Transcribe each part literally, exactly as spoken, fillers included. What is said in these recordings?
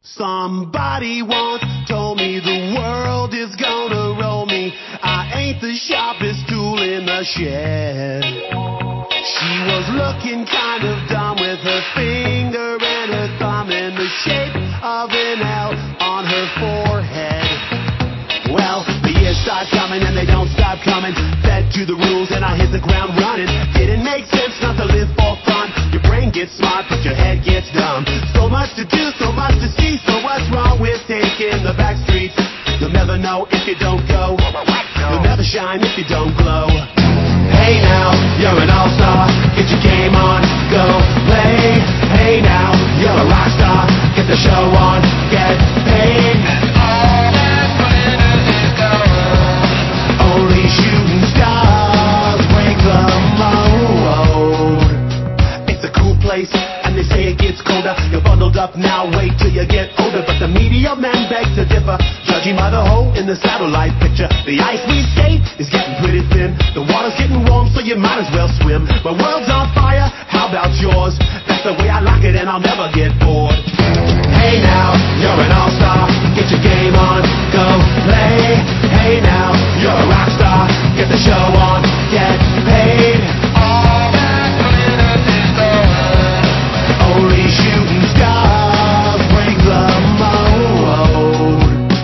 Somebody once told me the world is gonna roll me. I ain't the sharpest tool in the shed. She was looking kind of dumb with her finger and her thumb in the shape of an L on her forehead. Well, the years start coming and they don't stop coming. Fed to the rules and I hit the ground running. Didn't make sense not to live for fun. Your brain gets smart but your head gets dumb. So much to do, so much to see. So what's wrong with taking the back streets? You'll never know if you don't go. You'll never shine if you don't glow. Hey now, you're an all-star. Get your game on, go play. Hey now, you're a rock star. Get the show on, get paid. And all that glitters is gold. Only shooting stars break the mold. It's a cool place, and they say it gets colder. You're bundled up now, wait till you get older. But the media men beg to differ, judging by the hole in the satellite picture. The ice we skate is getting pretty thin. The water's getting warm, so you might as well swim. My world's on fire, how about yours? That's the way I like it, and I'll never get bored. Hey now, you're an all-star. Get your game on, go play. Hey now, you're a rock star. Get the show on, get paid. All that glitters is gold. Only shooting stars break the mold.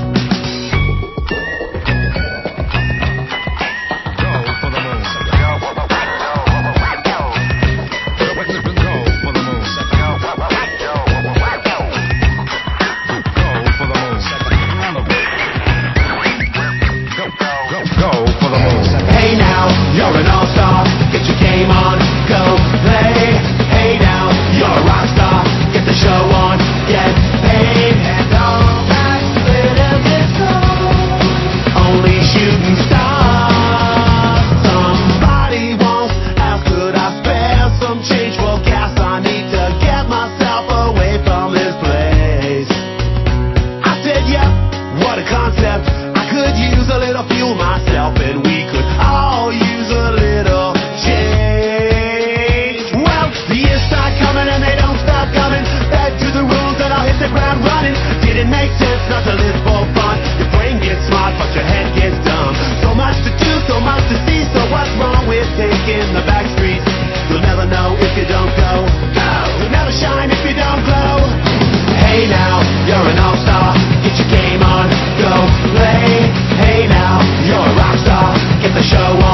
Hey now, you're an all-star. Get your game on, go play. Hey now, you're a rock star. Get the show on, get paid. And all that glitters is gold. Only shooting stars. Somebody once asked, could I spare some change for gas? I need to get myself away from this place. I said, yep, what a concept. I could use a little fuel myself, and we could all use a little change. Well, the years start coming and they don't stop coming. Back to the rules and I'll hit the ground running. Didn't make sense not to live for fun. Your brain gets smart but your head gets dumb. So much to do, so much to see. So what's wrong with taking the back streets? You'll never know if you don't go. Go! You'll never shine if you don't glow. Hey now, you're an all-star. Get your game on, go play. Hey now, you're a rock star. Get the show on.